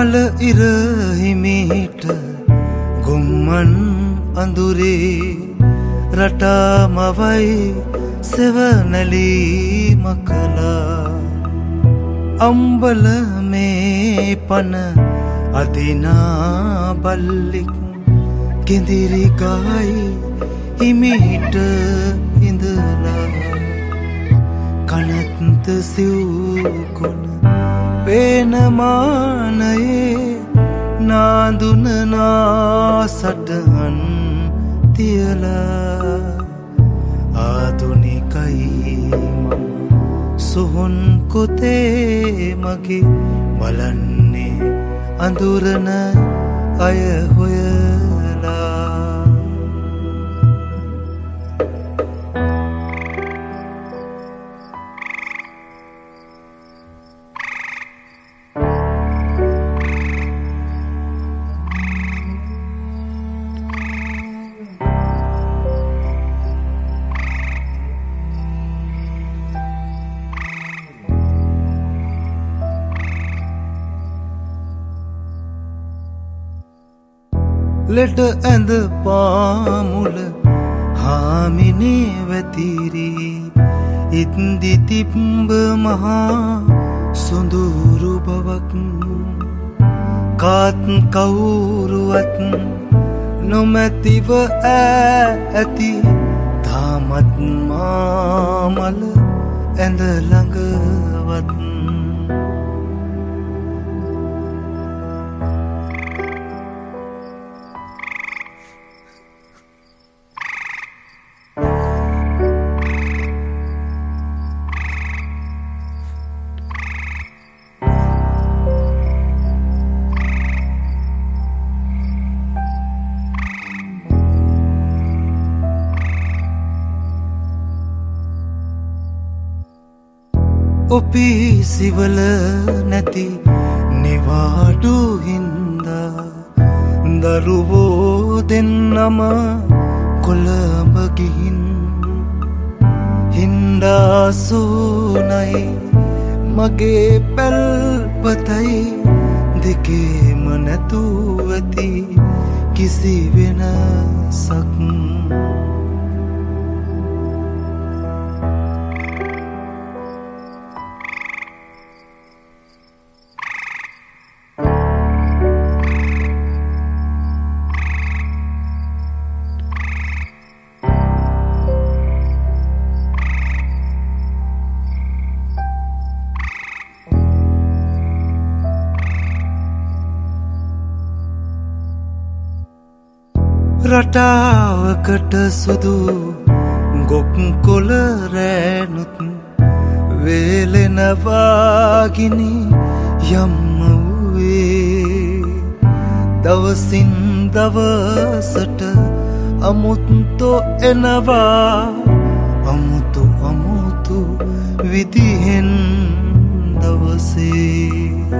අම්බල ඉර හිමිට ගොම්මන් අඳුරේ රටා මවයි සෙවනැලී මකලා අම්බල මේ පන අදිනා බල්ලික් කෙඳිරි ගායි හිමිට ඉඳලා කනත්ත සිව්කොන පේනමානයේ නාඳුනනා සටහන් තියලා ආදුනිකයි මම සොහොන් කොතේ මගේ බලන්නේ අඳුරන අය හොයලා ලෙඩ ඇඳ පාමුල හාමිනේ වැතිරි ඉත්දි තිබ්බ මහා සොඳුරු බවක් කාත් කවුරුවත් නොමැතිව ඇති තාමත් මාමල ඇඳ ළඟවත් ඔපිසිවල නැති නිවාඩු හින්දා දරුවෝ දෙන්නම කොළඹ ගිහින් හින්දාසුනයි මගේ පැල්පතයි දෙකේම නැතුව ඇති කිසි වෙනසක් රටාවකට සුදු ගොක් කොළ රෑනුත් වේලෙනවාගිනි යම් වූයේ දවසින් දවසට අමුත්තෝ එනවා අමුතු අමුතු විදිහෙන් දවසේ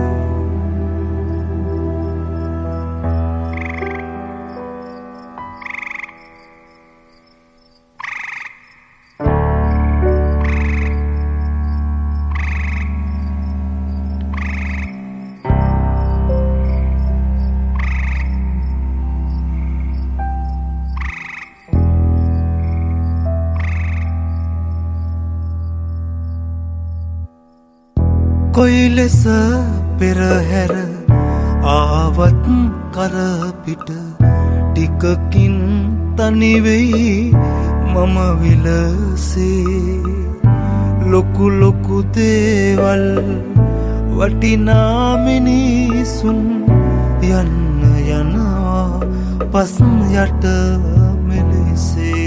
කොයි ලෙස පෙරහැර ආවත් කරපිට ටිකකින් තනිවෙයි මම විලසේ ලොකු ලොකු දේවල් වටිනා මිනිසුන් යන්න යනවා පස් යට මෙලෙසේ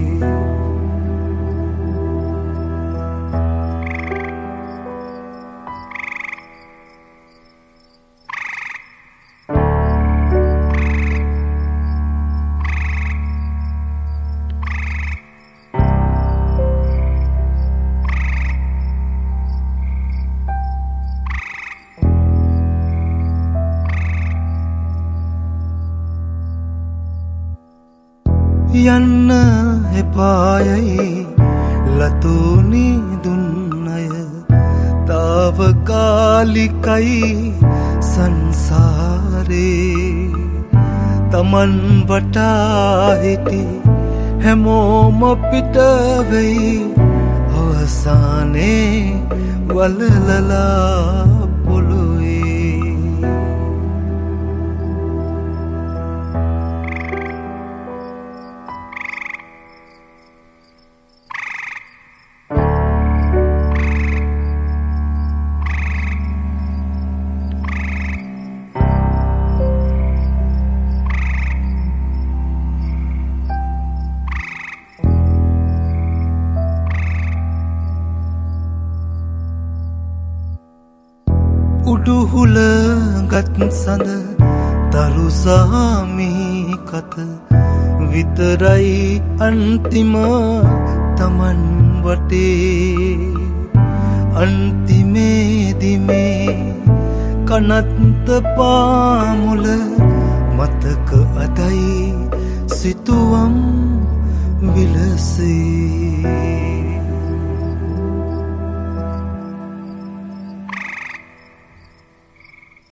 යන්න එපායයි ලතුනි දුන්නය තාවකාලිකයි සංසාරේ තමන් වටා හිටි හැමෝම පිට වෙයි අවසානේ වලලලා පොළොවේ උඩුහුල ගත් සඳ තරුසාමි කත විතරයි අන්තිම තමන් වටේ අන්තිමේදිමේ කනත්ත පාමුල මතක අදයි සිතුවම් විලසේ